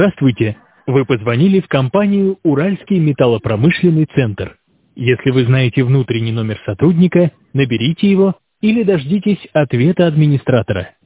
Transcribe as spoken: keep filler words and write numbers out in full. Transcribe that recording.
Здравствуйте! Вы позвонили в компанию «Уральский металлопромышленный центр». Если вы знаете внутренний номер сотрудника, наберите его или дождитесь ответа администратора.